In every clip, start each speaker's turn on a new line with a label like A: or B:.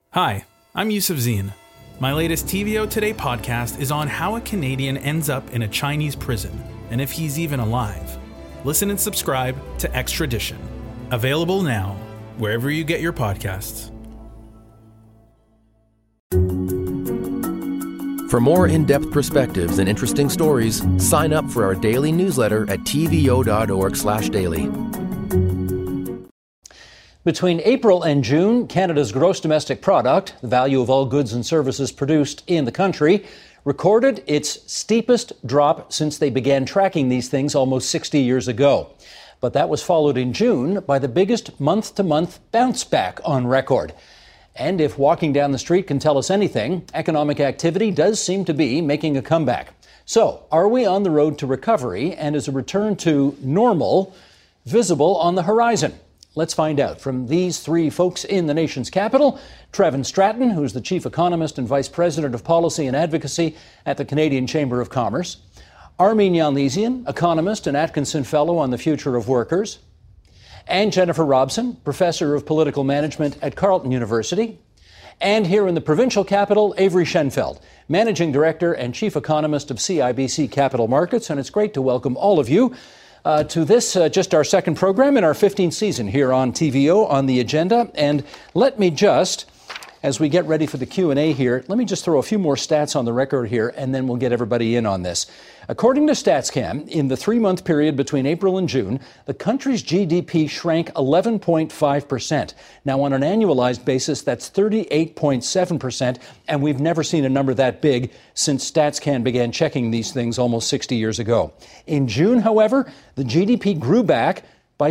A: Hi, I'm Yusuf Zine. My latest TVO Today podcast is on how a Canadian ends up in a Chinese prison and if he's even alive. Listen and subscribe to Extradition. Available now, wherever you get your podcasts.
B: For more in-depth perspectives and interesting stories, sign up for our daily newsletter at tvo.org/daily.
C: Between April and June, Canada's gross domestic product, the value of all goods and services produced in the country, recorded its steepest drop since they began tracking these things almost 60 years ago. But that was followed in June by the biggest month-to-month bounce back on record. And if walking down the street can tell us anything, economic activity does seem to be making a comeback. So, are we on the road to recovery, and is a return to normal visible on the horizon? Let's find out from these three folks in the nation's capital. Trevin Stratton, who's the Chief Economist and Vice President of Policy and Advocacy at the Canadian Chamber of Commerce. Armine Yalnizyan, economist and Atkinson Fellow on the Future of Workers. And Jennifer Robson, Professor of Political Management at Carleton University. And here in the provincial capital, Avery Schenfeld, Managing Director and Chief Economist of CIBC Capital Markets. And it's great to welcome all of you to this, just our second program in our 15th season here on TVO on the agenda. And let me just, as we get ready for the Q&A here, let me just throw a few more stats on the record here, and then we'll get everybody in on this. According to StatsCan, in the 3-month period between April and June, the country's GDP shrank 11.5%. Now, on an annualized basis, that's 38.7%, and we've never seen a number that big since StatsCan began checking these things almost 60 years ago. In June, however, the GDP grew back by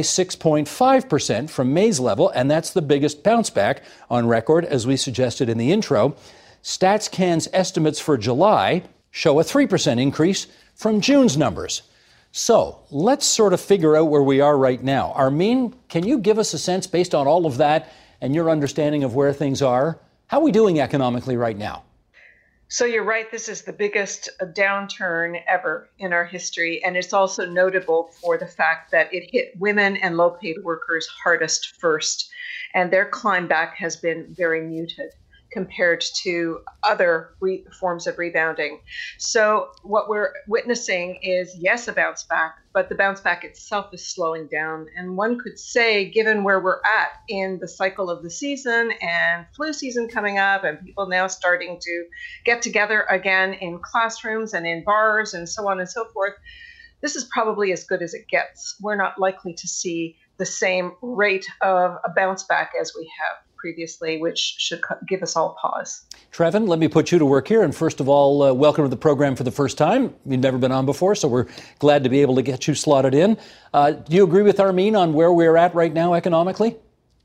C: 6.5% from May's level, and that's the biggest bounce back on record, as we suggested in the intro. StatsCan's estimates for July show a 3% increase from June's numbers. So let's sort of figure out where we are right now. Armine, can you give us a sense, based on all of that and your understanding of where things are, how are we doing economically right now?
D: So you're right, this is the biggest downturn ever in our history, and it's also notable for the fact that it hit women and low-paid workers hardest first, and their climb back has been very muted compared to other forms of rebounding. So what we're witnessing is, yes, a bounce back, but the bounce back itself is slowing down. And one could say, given where we're at in the cycle of the season and flu season coming up and people now starting to get together again in classrooms and in bars and so on and so forth, this is probably as good as it gets. We're not likely to see the same rate of a bounce back as we have previously, which should give us all pause.
C: Trevin, let me put you to work here. And first of all, welcome to the program for the first time. You've never been on before, so we're glad to be able to get you slotted in. Do you agree with Armine on where we're at right now economically?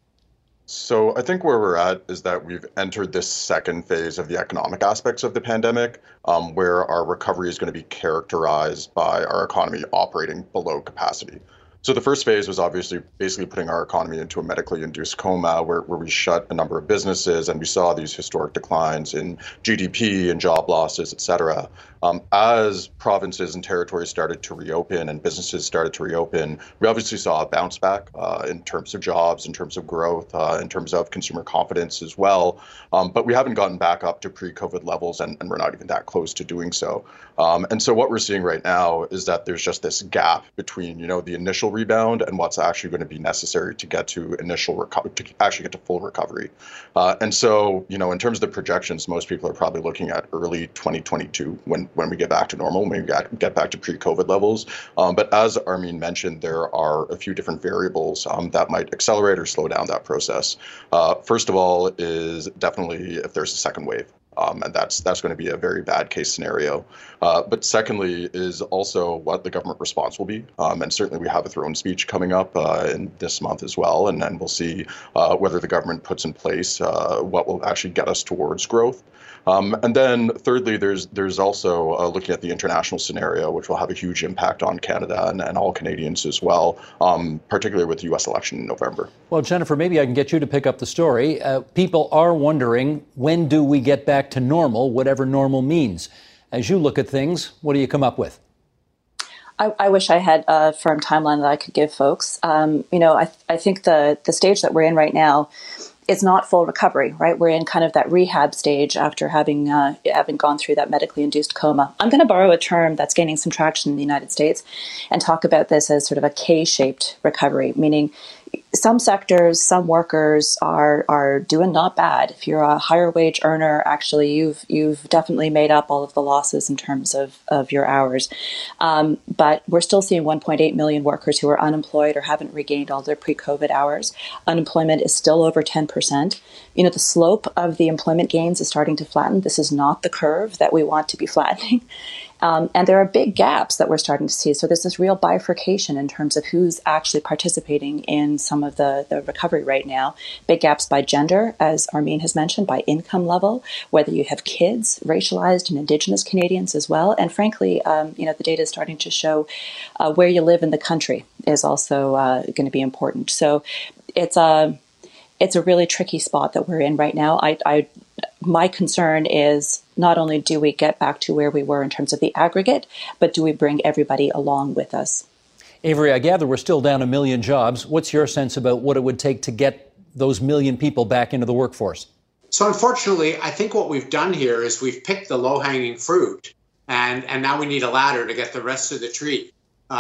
E: So I think where we're at is that we've entered this second phase of the economic aspects of the pandemic, where our recovery is going to be characterized by our economy operating below capacity. So the first phase was obviously basically putting our economy into a medically induced coma where we shut a number of businesses and we saw these historic declines in GDP and job losses, et cetera. As provinces and territories started to reopen and businesses started to reopen, we obviously saw a bounce back in terms of jobs, in terms of growth, in terms of consumer confidence as well. But we haven't gotten back up to pre-COVID levels, and we're not even that close to doing so. And so what we're seeing right now is that there's just this gap between, the initial rebound and what's actually going to be necessary to get to initial recovery, to actually get to full recovery. And so, in terms of the projections, most people are probably looking at early 2022 when we get back to normal, when we get back to pre-COVID levels. But as Armine mentioned, there are a few different variables that might accelerate or slow down that process. First of all is definitely if there's a second wave. And that's going to be a very bad case scenario. But secondly is also what the government response will be. And certainly we have a throne speech coming up in this month as well. And then we'll see whether the government puts in place what will actually get us towards growth. And then thirdly, there's also looking at the international scenario, which will have a huge impact on Canada and all Canadians as well, particularly with the U.S. election in November.
C: Well, Jennifer, maybe I can get you to pick up the story. People are wondering, when do we get back to normal, whatever normal means? As you look at things, what do you come up with?
F: I wish I had a firm timeline that I could give folks. I think the stage that we're in right now it's not full recovery, right? We're in kind of that rehab stage after having gone through that medically induced coma. I'm going to borrow a term that's gaining some traction in the United States and talk about this as sort of a K-shaped recovery, meaning some sectors, some workers are doing not bad. If you're a higher wage earner, actually, you've definitely made up all of the losses in terms of your hours. But we're still seeing 1.8 million workers who are unemployed or haven't regained all their pre-COVID hours. Unemployment is still over 10%. You know, the slope of the employment gains is starting to flatten. This is not the curve that we want to be flattening. And there are big gaps that we're starting to see. So there's this real bifurcation in terms of who's actually participating in some of the recovery right now. Big gaps by gender, as Armin has mentioned, by income level, whether you have kids, racialized and Indigenous Canadians as well. And frankly, the data is starting to show where you live in the country is also going to be important. So it's a really tricky spot that we're in right now. My concern is not only do we get back to where we were in terms of the aggregate, but do we bring everybody along with us?
C: Avery, I gather we're still down 1 million jobs. What's your sense about what it would take to get those 1 million people back into the workforce?
G: So unfortunately, I think what we've done here is we've picked the low-hanging fruit, and now we need a ladder to get the rest of the tree.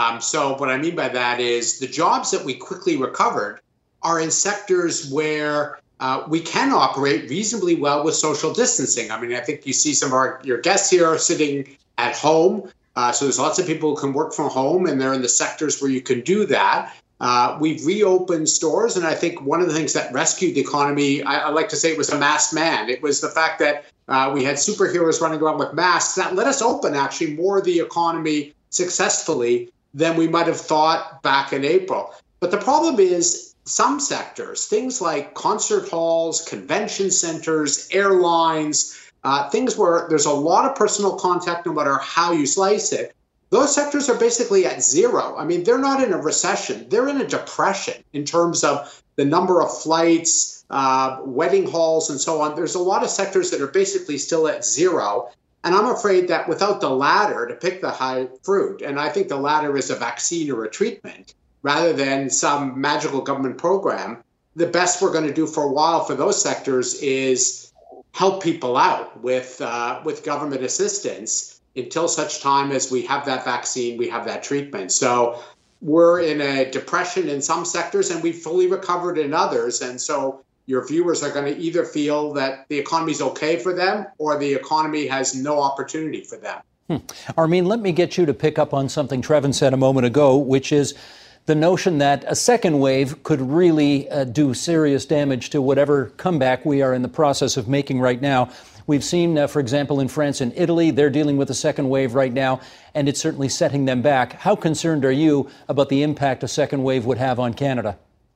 G: So what I mean by that is the jobs that we quickly recovered are in sectors where we can operate reasonably well with social distancing. I mean, I think you see some of your guests here are sitting at home. So there's lots of people who can work from home, and they're in the sectors where you can do that. We've reopened stores, and I think one of the things that rescued the economy, I like to say it was a masked man. It was the fact that we had superheroes running around with masks that let us open actually more of the economy successfully than we might have thought back in April. But the problem is, some sectors, things like concert halls, convention centers, airlines, things where there's a lot of personal contact no matter how you slice it, those sectors are basically at zero. I mean, they're not in a recession. They're in a depression in terms of the number of flights, wedding halls, and so on. There's a lot of sectors that are basically still at zero. And I'm afraid that without the ladder to pick the high fruit, and I think the ladder is a vaccine or a treatment, rather than some magical government program, the best we're going to do for a while for those sectors is help people out with government assistance until such time as we have that vaccine, we have that treatment. So we're in a depression in some sectors and we've fully recovered in others. And so your viewers are going to either feel that the economy is okay for them or the economy has no opportunity for them.
C: Armin, let me get you to pick up on something Trevin said a moment ago, which is the notion that a second wave could really do serious damage to whatever comeback we are in the process of making right now. We've seen, for example, in France and Italy, they're dealing with a second wave right now, and it's certainly setting them back. How concerned are you about the impact a second wave would have on Canada?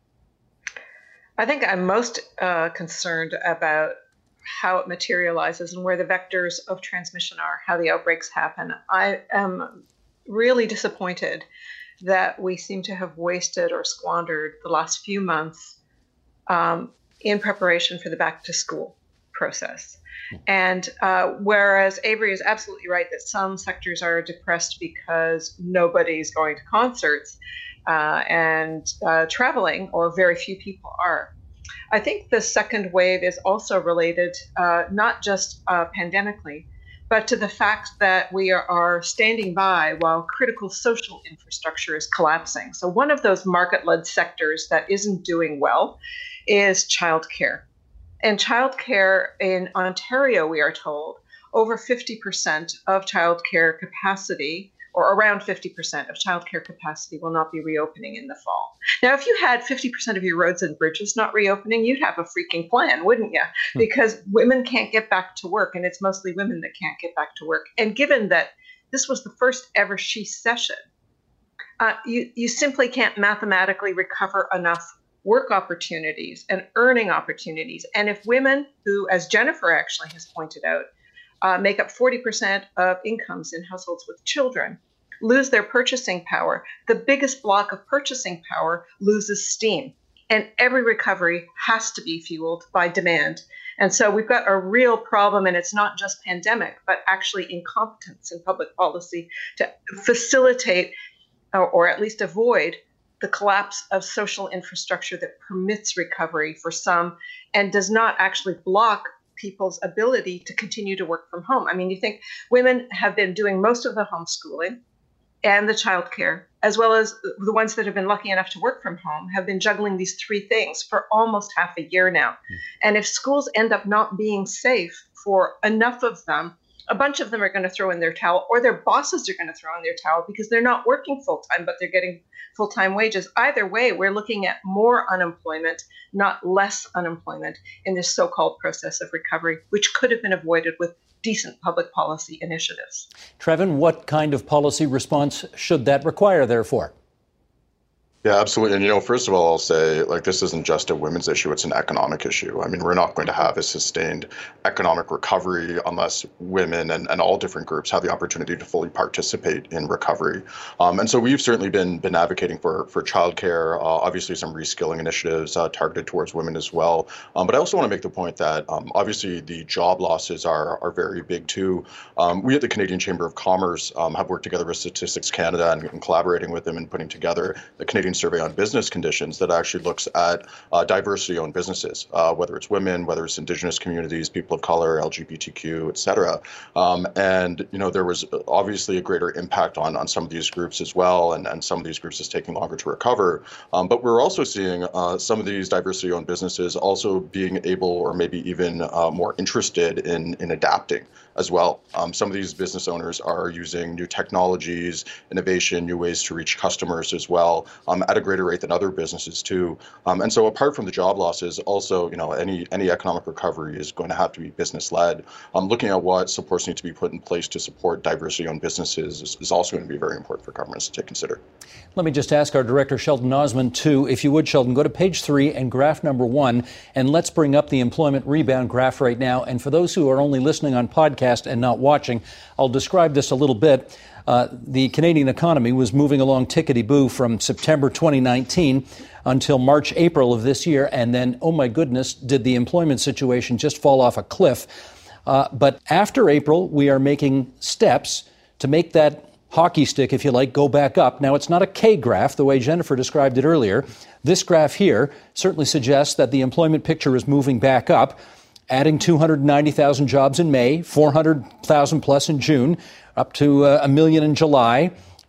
D: I think I'm most concerned about how it materializes and where the vectors of transmission are, how the outbreaks happen. I am really disappointed that we seem to have wasted or squandered the last few months in preparation for the back to school process. And whereas Avery is absolutely right that some sectors are depressed because nobody's going to concerts and traveling, or very few people are. I think the second wave is also related, not just pandemically, but to the fact that we are standing by while critical social infrastructure is collapsing. So one of those market-led sectors that isn't doing well is childcare. And childcare in Ontario, we are told, over 50% of childcare capacity, or around 50% of childcare capacity, will not be reopening in the fall. Now, if you had 50% of your roads and bridges not reopening, you'd have a freaking plan, wouldn't you? Because women can't get back to work, and it's mostly women that can't get back to work. And given that this was the first ever she session, you simply can't mathematically recover enough work opportunities and earning opportunities. And if women who, as Jennifer actually has pointed out, make up 40% of incomes in households with children, lose their purchasing power, the biggest block of purchasing power loses steam. And every recovery has to be fueled by demand. And so we've got a real problem, and it's not just pandemic, but actually incompetence in public policy to facilitate or at least avoid the collapse of social infrastructure that permits recovery for some and does not actually block people's ability to continue to work from home. I mean, you think women have been doing most of the homeschooling and the childcare, as well as the ones that have been lucky enough to work from home, have been juggling these three things for almost half a year now. And if schools end up not being safe for enough of them, a bunch of them are going to throw in their towel, or their bosses are going to throw in their towel because they're not working full-time, but they're getting full-time wages. Either way, we're looking at more unemployment, not less unemployment in this so-called process of recovery, which could have been avoided with decent public policy initiatives.
C: Trevin, what kind of policy response should that require, therefore?
E: Yeah, absolutely. And, first of all, I'll say, this isn't just a women's issue, it's an economic issue. I mean, we're not going to have a sustained economic recovery unless women and all different groups have the opportunity to fully participate in recovery. And so we've certainly been advocating for childcare, obviously some reskilling initiatives targeted towards women as well. But I also want to make the point that obviously the job losses are very big too. We at the Canadian Chamber of Commerce have worked together with Statistics Canada and collaborating with them and putting together the Canadian Survey on Business Conditions that actually looks at diversity-owned businesses, whether it's women, whether it's Indigenous communities, people of color, LGBTQ, et cetera. And, there was obviously a greater impact on some of these groups as well, and some of these groups is taking longer to recover. But we're also seeing some of these diversity-owned businesses also being able or maybe even more interested in adapting as well. Some of these business owners are using new technologies, innovation, new ways to reach customers as well, at a greater rate than other businesses too. And so apart from the job losses, also, any economic recovery is going to have to be business-led. Looking at what supports need to be put in place to support diversity-owned businesses is also going to be very important for governments to consider.
C: Let me just ask our director, Sheldon Osmond, too, if you would, Sheldon, go to page 3 and graph number 1, and let's bring up the employment rebound graph right now. And for those who are only listening on podcast and not watching, I'll describe this a little bit. The Canadian economy was moving along tickety-boo from September 2019 until March, April of this year. And then, oh my goodness, did the employment situation just fall off a cliff. But after April, we are making steps to make that hockey stick, if you like, go back up. Now, it's not a K graph, the way Jennifer described it earlier. This graph here certainly suggests that the employment picture is moving back up, adding 290,000 jobs in May, 400,000 plus in June, up to 1 million in July,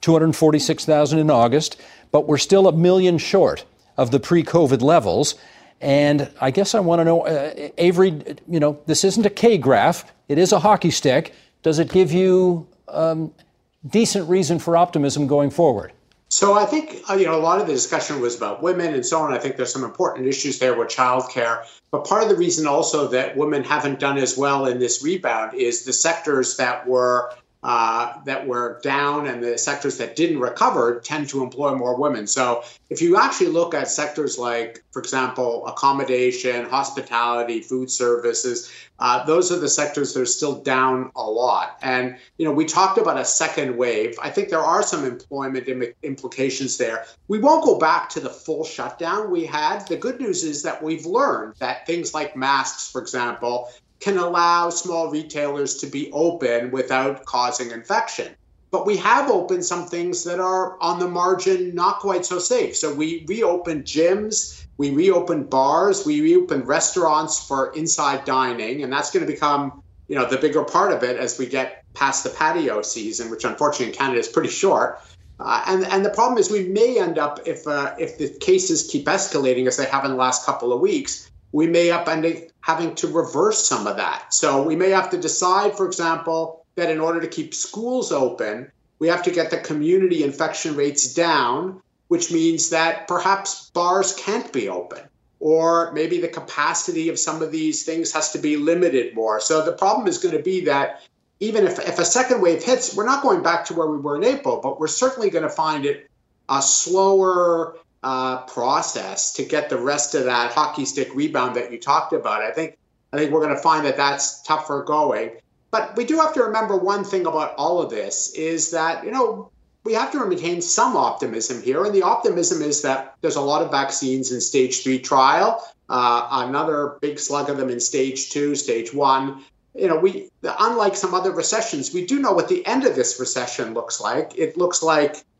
C: 246,000 in August. But we're still 1 million short of the pre-COVID levels. And I guess I want to know, Avery, this isn't a K graph. It is a hockey stick. Does it give you decent reason for optimism going forward?
G: So I think, a lot of the discussion was about women and so on. I think there's some important issues there with childcare. But part of the reason also that women haven't done as well in this rebound is the sectors that were down and the sectors that didn't recover tend to employ more women. So if you actually look at sectors like, for example, accommodation, hospitality, food services, those are the sectors that are still down a lot. And, we talked about a second wave. I think there are some employment implications there. We won't go back to the full shutdown we had. The good news is that we've learned that things like masks, for example, can allow small retailers to be open without causing infection. But we have opened some things that are on the margin not quite so safe. So we reopened gyms, we reopened bars, we reopened restaurants for inside dining, and that's going to become, the bigger part of it as we get past the patio season, which unfortunately in Canada is pretty short. And the problem is we may end up, if the cases keep escalating as they have in the last couple of weeks, we may end up having to reverse some of that. So we may have to decide, for example, that in order to keep schools open, we have to get the community infection rates down, which means that perhaps bars can't be open, or maybe the capacity of some of these things has to be limited more. So the problem is going to be that even if a second wave hits, we're not going back to where we were in April, but we're certainly going to find it a slower process to get the rest of that hockey stick rebound that you talked about. I think we're going to find that that's tougher going. But we do have to remember one thing about all of this is that, we have to maintain some optimism here. And the optimism is that there's a lot of vaccines in stage 3 trial, another big slug of them in stage 2, stage 1. Unlike some other recessions, we do know what the end of this recession looks like. It looks like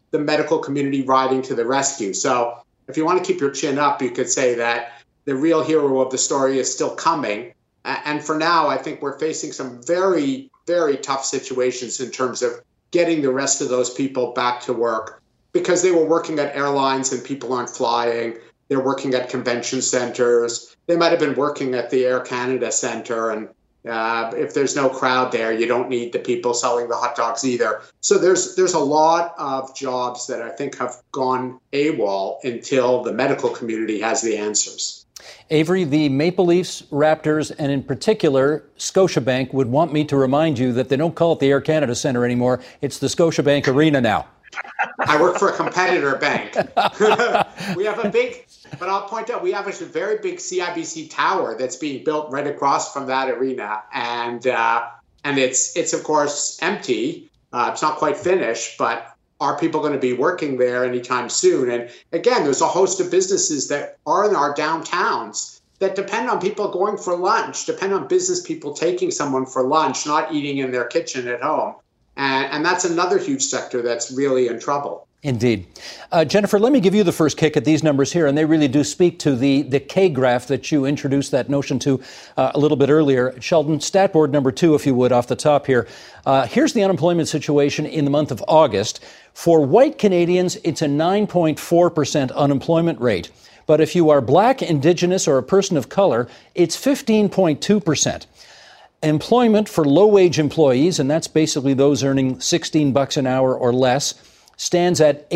G: the medical community riding to the rescue. So if you want to keep your chin up, you could say that the real hero of the story is still coming. And for now, I think we're facing some very, very tough situations in terms of getting the rest of those people back to work, because they were working at airlines and people aren't flying. They're working at convention centers. They might have been working at the Air Canada Centre. And if there's no crowd there, you don't need the people selling the hot dogs either. So there's a lot of jobs that I think have gone AWOL until the medical community has the answers.
C: Avery, the Maple Leafs, Raptors, and in particular, Scotiabank would want me to remind you that they don't call it the Air Canada Centre anymore. It's the Scotiabank Arena now.
G: I work for a competitor bank. We have but I'll point out, we have a very big CIBC tower that's being built right across from that arena. And it's of course empty. It's not quite finished, but are people going to be working there anytime soon? And again, there's a host of businesses that are in our downtowns that depend on people going for lunch, depend on business people taking someone for lunch, not eating in their kitchen at home. And that's another huge sector that's really in trouble.
C: Indeed. Jennifer, let me give you the first kick at these numbers here, and they really do speak to the K-graph that you introduced that notion to a little bit earlier. Sheldon, stat board number 2, if you would, off the top here. Here's the unemployment situation in the month of August. For white Canadians, it's a 9.4% unemployment rate. But if you are Black, Indigenous, or a person of color, it's 15.2%. Employment for low-wage employees, and that's basically those earning $16 an hour or less, stands at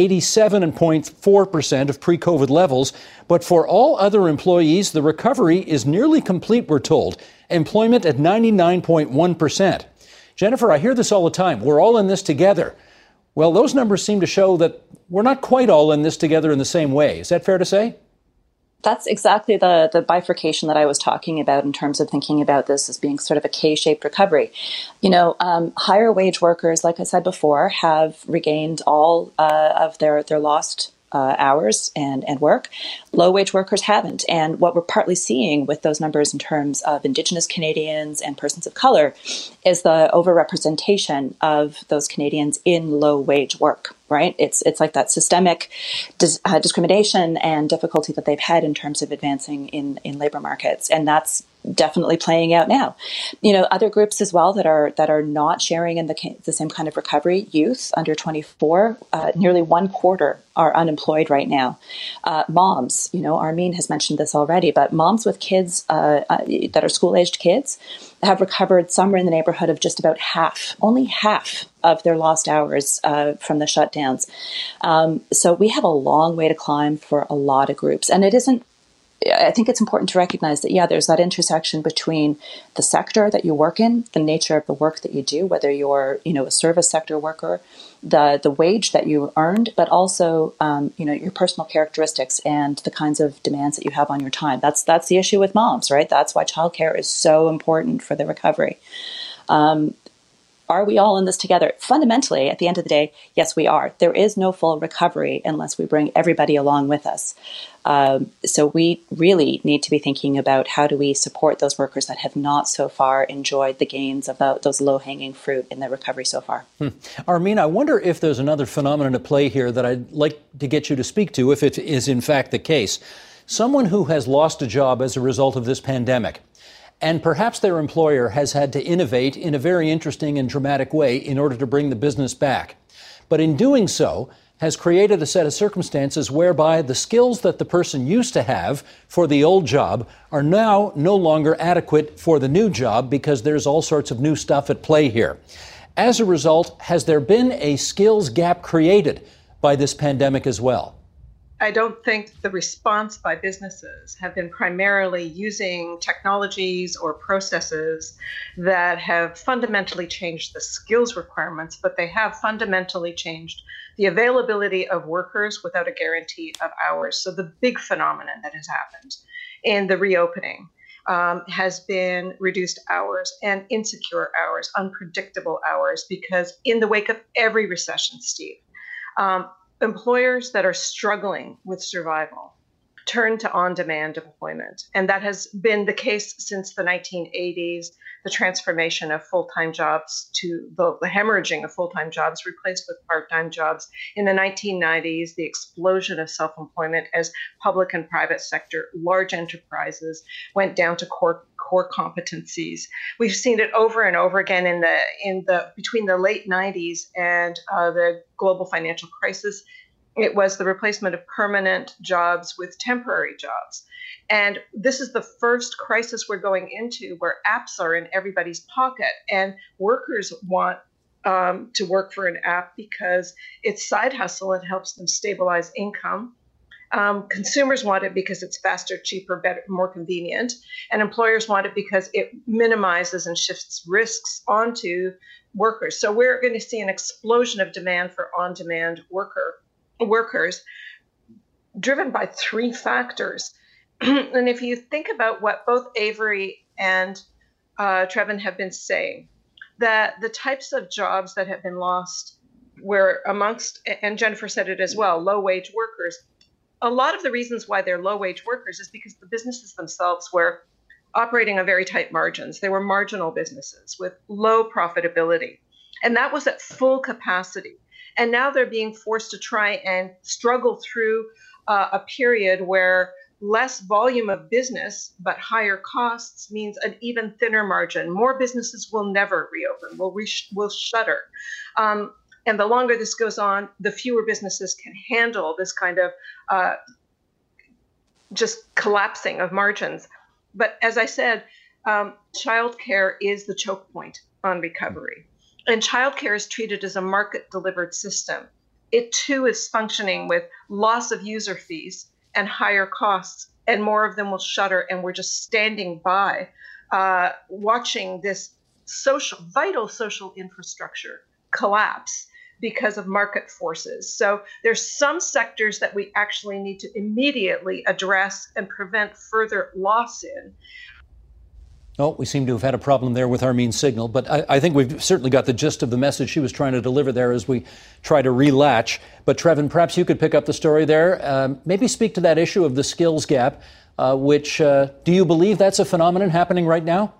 C: 87.4% of pre-COVID levels. But for all other employees, the recovery is nearly complete, we're told. Employment at 99.1%. Jennifer, I hear this all the time. We're all in this together. Well, those numbers seem to show that we're not quite all in this together in the same way. Is that fair to say?
F: That's exactly the bifurcation that I was talking about in terms of thinking about this as being sort of a K-shaped recovery. You know, higher wage workers, like I said before, have regained all of their lost hours and work. Low wage workers haven't. And what we're partly seeing with those numbers in terms of Indigenous Canadians and persons of color is the overrepresentation of those Canadians in low wage work. Right? It's like that systemic discrimination and difficulty that they've had in terms of advancing in labor markets. And that's definitely playing out now. You know, other groups as well that are not sharing in the same kind of recovery, youth under 24, nearly 1/4 are unemployed right now. Moms, you know, Armin has mentioned this already, but moms with kids that are school-aged kids have recovered somewhere in the neighborhood of just about only half of their lost hours from the shutdowns. So we have a long way to climb for a lot of groups. And I think it's important to recognize that, there's that intersection between the sector that you work in, the nature of the work that you do, whether you're, a service sector worker, the wage that you earned, but also, your personal characteristics and the kinds of demands that you have on your time. That's the issue with moms, right? That's why childcare is so important for the recovery. Are we all in this together? Fundamentally, at the end of the day, yes, we are. There is no full recovery unless we bring everybody along with us. So we really need to be thinking about how do we support those workers that have not so far enjoyed the gains of those low-hanging fruit in the recovery so far.
C: Armin, I wonder if there's another phenomenon at play here that I'd like to get you to speak to, if it is in fact the case. Someone who has lost a job as a result of this pandemic, and perhaps their employer has had to innovate in a very interesting and dramatic way in order to bring the business back. But in doing so, has created a set of circumstances whereby the skills that the person used to have for the old job are now no longer adequate for the new job because there's all sorts of new stuff at play here. As a result, has there been a skills gap created by this pandemic as well?
D: I don't think the response by businesses have been primarily using technologies or processes that have fundamentally changed the skills requirements, but they have fundamentally changed the availability of workers without a guarantee of hours. So the big phenomenon that has happened in the reopening has been reduced hours and insecure hours, unpredictable hours, because in the wake of every recession, Steve, employers that are struggling with survival turned to on-demand employment. And that has been the case since the 1980s, the transformation of full-time jobs to the hemorrhaging of full-time jobs replaced with part-time jobs. In the 1990s, the explosion of self-employment as public and private sector, large enterprises went down to core competencies. We've seen it over and over again between the late 90s and the global financial crisis. It was the replacement of permanent jobs with temporary jobs. And this is the first crisis we're going into where apps are in everybody's pocket, and workers want to work for an app because it's side hustle. It helps them stabilize income. Consumers want it because it's faster, cheaper, better, more convenient. And employers want it because it minimizes and shifts risks onto workers. So we're going to see an explosion of demand for on-demand workers driven by three factors. And if you think about what both Avery and Trevin have been saying, that the types of jobs that have been lost were amongst, and Jennifer said it as well, low-wage workers. A lot of the reasons why they're low-wage workers is because the businesses themselves were operating on very tight margins. They were marginal businesses with low profitability. And that was at full capacity. And now they're being forced to try and struggle through a period where less volume of business, but higher costs means an even thinner margin. More businesses will never reopen, will shutter. And the longer this goes on, the fewer businesses can handle this kind of just collapsing of margins. But as I said, childcare is the choke point on recovery. And childcare is treated as a market-delivered system. It too is functioning with loss of user fees and higher costs, and more of them will shutter. And we're just standing by, watching this vital social infrastructure collapse because of market forces. So there's some sectors that we actually need to immediately address and prevent further loss in.
C: Oh, we seem to have had a problem there with Armin's signal, but I think we've certainly got the gist of the message she was trying to deliver there as we try to relatch. But Trevin, perhaps you could pick up the story there. Maybe speak to that issue of the skills gap, which do you believe that's a phenomenon happening right now?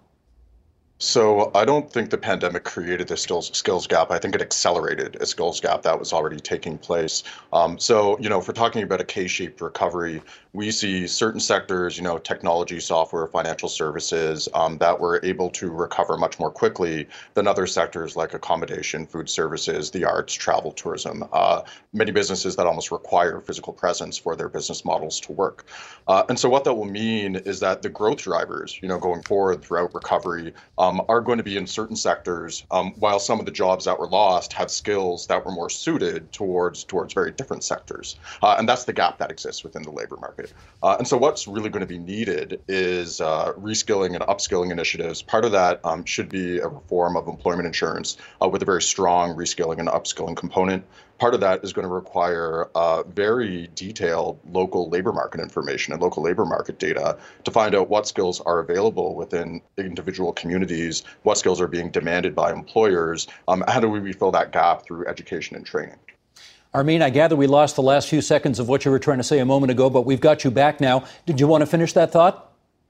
E: So I don't think the pandemic created the skills gap. I think it accelerated a skills gap that was already taking place. So, if we're talking about a K-shaped recovery, we see certain sectors, technology, software, financial services, that were able to recover much more quickly than other sectors like accommodation, food services, the arts, travel, tourism, many businesses that almost require physical presence for their business models to work. And so what that will mean is that the growth drivers, going forward throughout recovery, are going to be in certain sectors, while some of the jobs that were lost have skills that were more suited towards very different sectors. And that's the gap that exists within the labor market. And so what's really going to be needed is reskilling and upskilling initiatives. Part of that should be a reform of employment insurance with a very strong reskilling and upskilling component. Part of that is going to require very detailed local labor market information and local labor market data to find out what skills are available within individual communities, what skills are being demanded by employers. How do we refill that gap through education and training?
C: Armin, I gather we lost the last few seconds of what you were trying to say a moment ago, but we've got you back now. Did you want to finish that thought?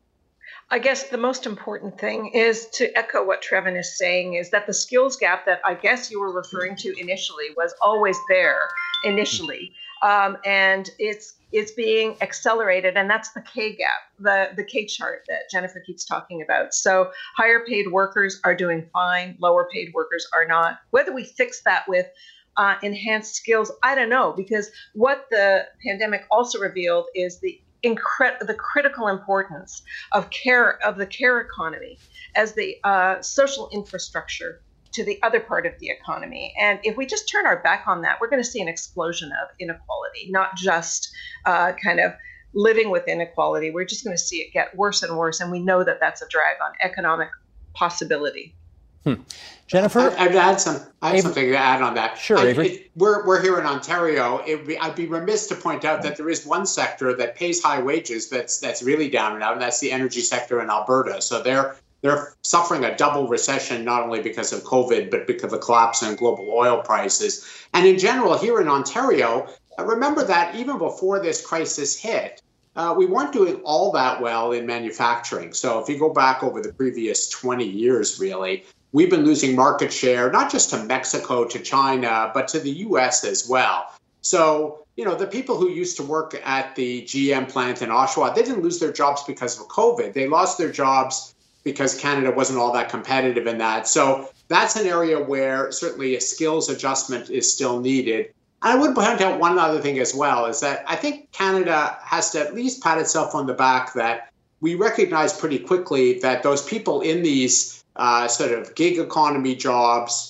D: I guess the most important thing is to echo what Trevin is saying, is that the skills gap that I guess you were referring to initially was always there initially. And it's being accelerated, and that's the K gap, the K chart that Jennifer keeps talking about. So higher paid workers are doing fine, lower paid workers are not. Whether we fix that with enhanced skills, I don't know, because what the pandemic also revealed is the critical importance of the care economy as the social infrastructure to the other part of the economy. And if we just turn our back on that, we're going to see an explosion of inequality, not just kind of living with inequality. We're just going to see it get worse and worse. And we know that that's a drag on economic possibility.
C: Jennifer?
G: I'd add something to add on that.
C: Sure, Avery.
G: We're here in Ontario. I'd be remiss to point out that there is one sector that pays high wages that's really down and out, and that's the energy sector in Alberta. So they're suffering a double recession, not only because of COVID, but because of a collapse in global oil prices. And in general, here in Ontario, remember that even before this crisis hit, we weren't doing all that well in manufacturing. So if you go back over the previous 20 years, really, we've been losing market share, not just to Mexico, to China, but to the US as well. So, the people who used to work at the GM plant in Oshawa, they didn't lose their jobs because of COVID. They lost their jobs because Canada wasn't all that competitive in that. So that's an area where certainly a skills adjustment is still needed. And I would point out one other thing as well, is that I think Canada has to at least pat itself on the back that we recognize pretty quickly that those people in these sort of gig economy jobs,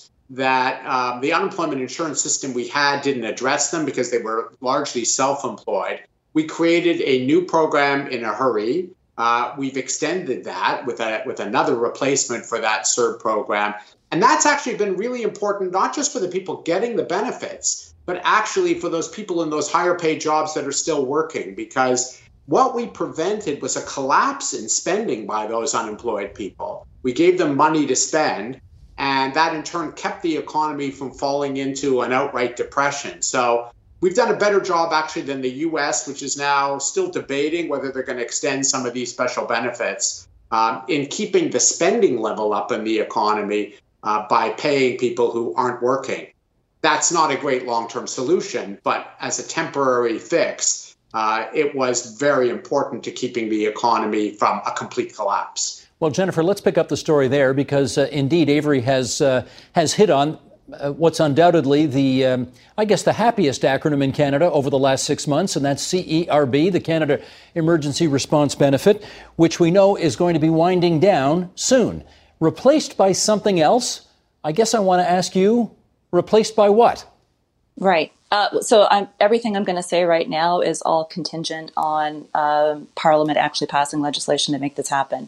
G: that the unemployment insurance system we had didn't address them because they were largely self-employed. We created a new program in a hurry. We've extended that with another replacement for that CERB program. And that's actually been really important, not just for the people getting the benefits, but actually for those people in those higher paid jobs that are still working, because what we prevented was a collapse in spending by those unemployed people. We gave them money to spend, and that in turn kept the economy from falling into an outright depression. So we've done a better job actually than the US, which is now still debating whether they're going to extend some of these special benefits, in keeping the spending level up in the economy by paying people who aren't working. That's not a great long-term solution, but as a temporary fix, it was very important to keeping the economy from a complete collapse.
C: Well, Jennifer, let's pick up the story there, because indeed Avery has hit on what's undoubtedly the happiest acronym in Canada over the last 6 months, and that's CERB, the Canada Emergency Response Benefit, which we know is going to be winding down soon. Replaced by something else? I guess I want to ask you, replaced by what?
F: Right. So everything I'm going to say right now is all contingent on Parliament actually passing legislation to make this happen.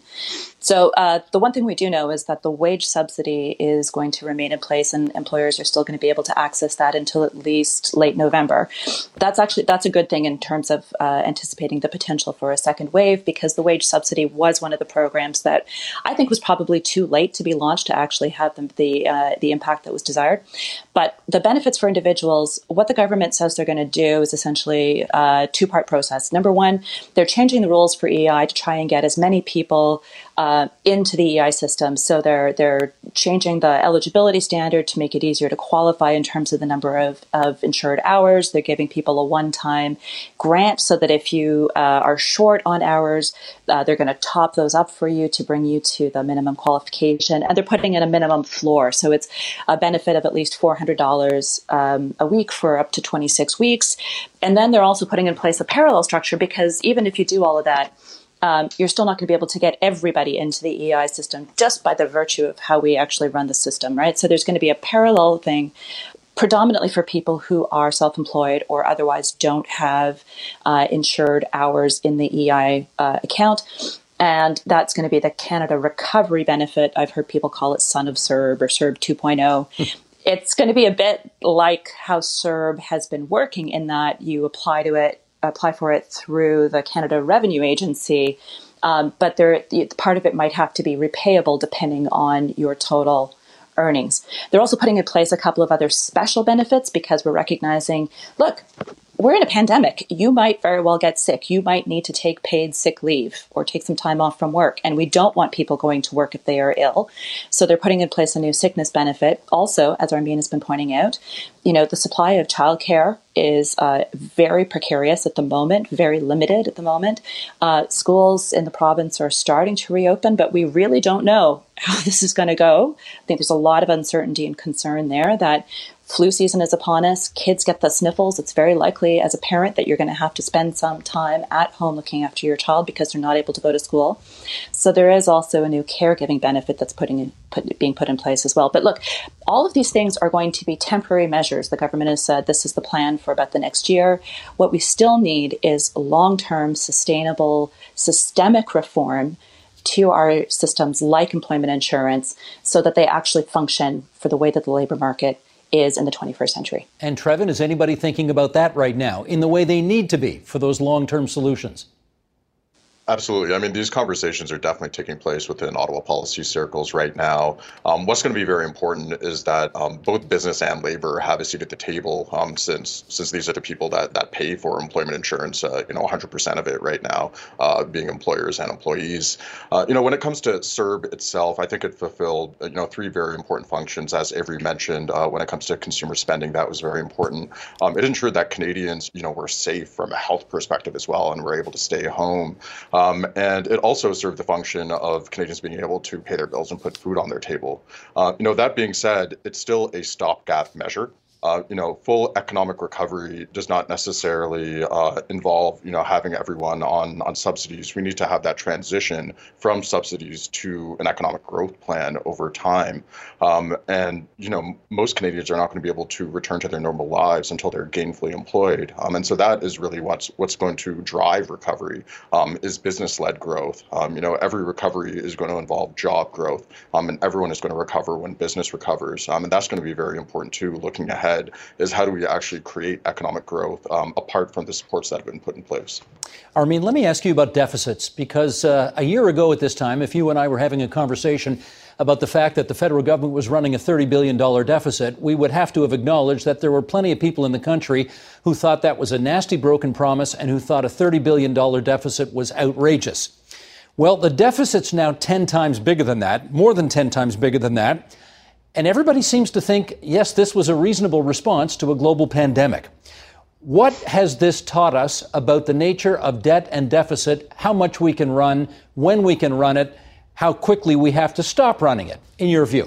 F: So the one thing we do know is that the wage subsidy is going to remain in place, and employers are still going to be able to access that until at least late November. That's a good thing in terms of anticipating the potential for a second wave, because the wage subsidy was one of the programs that I think was probably too late to be launched to actually have the impact that was desired. But the benefits for individuals, what the government says they're going to do is essentially a two-part process. Number one, they're changing the rules for EI to try and get as many people into the EI system. So they're changing the eligibility standard to make it easier to qualify in terms of the number of insured hours. They're giving people a one-time grant so that if you are short on hours, they're going to top those up for you to bring you to the minimum qualification. And they're putting in a minimum floor. So it's a benefit of at least $400 a week for up to 26 weeks. And then they're also putting in place a parallel structure, because even if you do all of that, you're still not going to be able to get everybody into the EI system just by the virtue of how we actually run the system, right? So there's going to be a parallel thing predominantly for people who are self-employed or otherwise don't have insured hours in the EI account. And that's going to be the Canada Recovery Benefit. I've heard people call it Son of CERB or CERB 2.0. It's going to be a bit like how CERB has been working, in that you apply for it through the Canada Revenue Agency, but part of it might have to be repayable depending on your total earnings. They're also putting in place a couple of other special benefits, because we're recognizing, look, we're in a pandemic. You might very well get sick. You might need to take paid sick leave or take some time off from work. And we don't want people going to work if they are ill. So they're putting in place a new sickness benefit. Also, as Armin has been pointing out, the supply of childcare is very precarious at the moment, very limited at the moment. Schools in the province are starting to reopen, but we really don't know how this is going to go. I think there's a lot of uncertainty and concern there that flu season is upon us. Kids get the sniffles. It's very likely as a parent that you're going to have to spend some time at home looking after your child because they're not able to go to school. So there is also a new caregiving benefit that's being put in place as well. But look, all of these things are going to be temporary measures. The government has said this is the plan for about the next year. What we still need is long-term, sustainable, systemic reform to our systems like employment insurance so that they actually function for the way that the labor market is in the 21st century.
C: And Trevin, is anybody thinking about that right now in the way they need to be for those long-term solutions?
E: Absolutely. I mean, these conversations are definitely taking place within Ottawa policy circles right now. What's going to be very important is that both business and labor have a seat at the table, since these are the people that pay for employment insurance, 100% of it right now, being employers and employees. When it comes to CERB itself, I think it fulfilled, three very important functions, as Avery mentioned. When it comes to consumer spending, that was very important. It ensured that Canadians, were safe from a health perspective as well, and were able to stay home. And it also served the function of Canadians being able to pay their bills and put food on their table. That being said, it's still a stopgap measure. Full economic recovery does not necessarily involve, having everyone on subsidies. We need to have that transition from subsidies to an economic growth plan over time. And most Canadians are not going to be able to return to their normal lives until they're gainfully employed. And so that is really what's going to drive recovery, is business-led growth. Every recovery is going to involve job growth, and everyone is going to recover when business recovers. And that's going to be very important too, looking ahead, is how do we actually create economic growth apart from the supports that have been put in place.
C: Armin, let me ask you about deficits, because a year ago at this time, if you and I were having a conversation about the fact that the federal government was running a $30 billion deficit, we would have to have acknowledged that there were plenty of people in the country who thought that was a nasty broken promise and who thought a $30 billion deficit was outrageous. Well, the deficit's now 10 times bigger than that, more than 10 times bigger than that. And everybody seems to think, yes, this was a reasonable response to a global pandemic. What has this taught us about the nature of debt and deficit, how much we can run, when we can run it, how quickly we have to stop running it, in your view?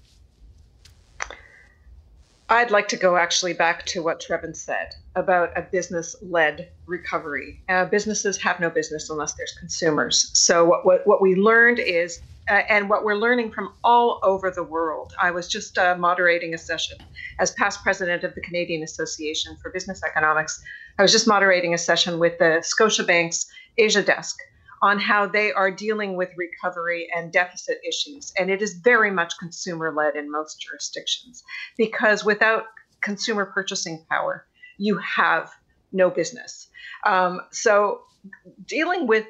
D: I'd like to go actually back to what Trevin said about a business-led recovery. Businesses have no business unless there's consumers. So what we learned is, and what we're learning from all over the world. I was just moderating a session as past president of the Canadian Association for Business Economics. I was just moderating a session with the Scotiabank's Asia desk on how they are dealing with recovery and deficit issues. And it is very much consumer-led in most jurisdictions, because without consumer purchasing power, you have no business. So dealing with,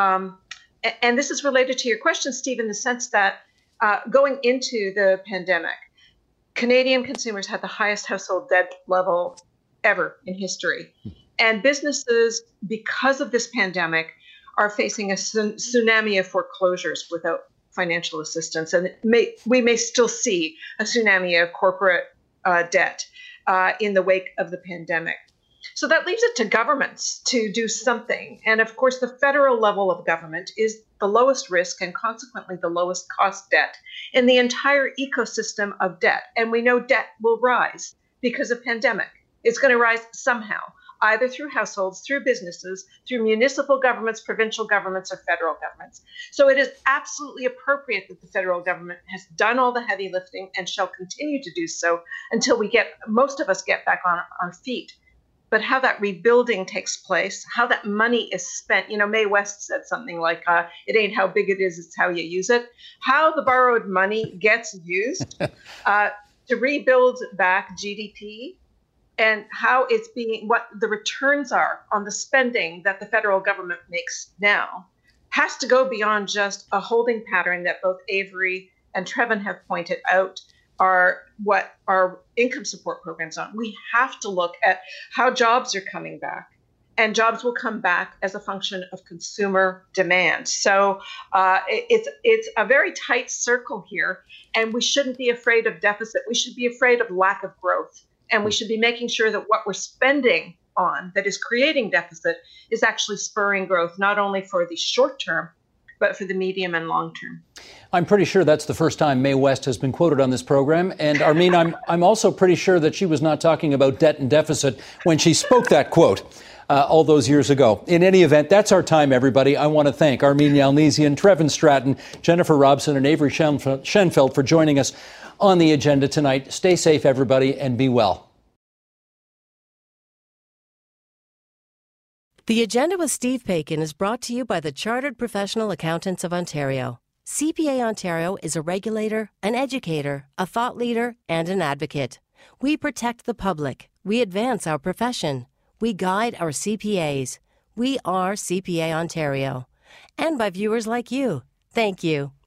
D: and this is related to your question, Steve, in the sense that going into the pandemic, Canadian consumers had the highest household debt level ever in history. And businesses, because of this pandemic, are facing a tsunami of foreclosures without financial assistance. And we may still see a tsunami of corporate debt in the wake of the pandemic. So that leaves it to governments to do something. And of course, the federal level of government is the lowest risk and consequently the lowest cost debt in the entire ecosystem of debt. And we know debt will rise because of pandemic. It's going to rise somehow, either through households, through businesses, through municipal governments, provincial governments, or federal governments. So it is absolutely appropriate that the federal government has done all the heavy lifting and shall continue to do so until most of us get back on our feet. But how that rebuilding takes place, how that money is spent, Mae West said something like, it ain't how big it is, it's how you use it. How the borrowed money gets used to rebuild back GDP, and how it's what the returns are on the spending that the federal government makes now, has to go beyond just a holding pattern that both Avery and Trevin have pointed out are what our income support programs are. We have to look at how jobs are coming back, and jobs will come back as a function of consumer demand. So it's a very tight circle here, and we shouldn't be afraid of deficit. We should be afraid of lack of growth. And we should be making sure that what we're spending on that is creating deficit is actually spurring growth, not only for the short term, but for the medium and long term.
C: I'm pretty sure that's the first time Mae West has been quoted on this program. And Armin, I'm also pretty sure that she was not talking about debt and deficit when she spoke that quote all those years ago. In any event, that's our time, everybody. I want to thank Armin Yalnizyan, Trevin Stratton, Jennifer Robson, and Avery Schenfeld for joining us on the agenda tonight. Stay safe, everybody, and be well.
H: The Agenda with Steve Paikin is brought to you by the Chartered Professional Accountants of Ontario. CPA Ontario is a regulator, an educator, a thought leader, and an advocate. We protect the public. We advance our profession. We guide our CPAs. We are CPA Ontario. and by viewers like you. Thank you.